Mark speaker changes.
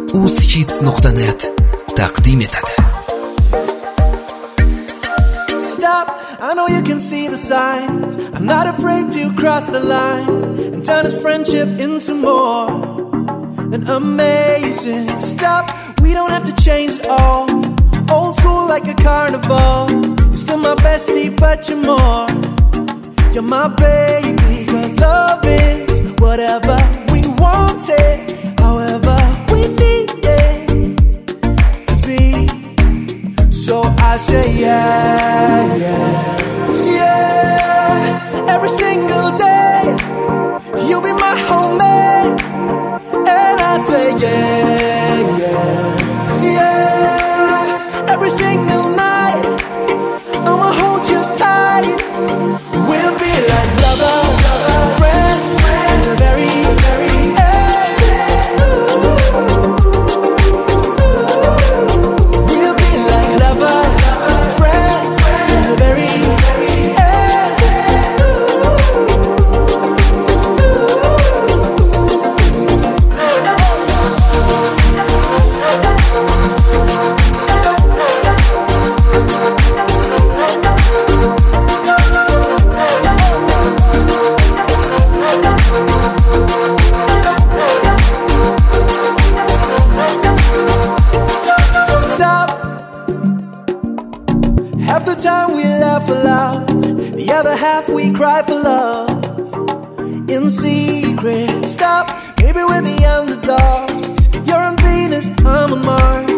Speaker 1: uskits.net taqdim etadi.
Speaker 2: Stop, I know you can see the signs. I'm not afraid to cross the line and turn this friendship into more than amazing. Stop, we don't have to change it all. Old school like a carnival. You're still my bestie, but you're more. You're my baby, 'cause love is whatever we want it, however we need it to be. So I say yeah, yeah, yeah. Every single day, you'll be my homemade. And I say yeah, yeah, yeah. Every single night, I'ma hold you tight. We'll be like lovers, friends, to the very, very end. We'll be like lovers, friends, to the very, very end. Stop. Half the time we laugh aloud, the other half we cry for love in secret. Stop, maybe we're the underdogs. You're on Venus, I'm on Mars.